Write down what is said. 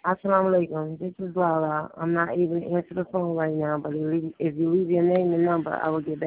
Assalamu alaikum. This is Lala. I'm not able to answer the phone right now, but if you leave your name and number, I will get back.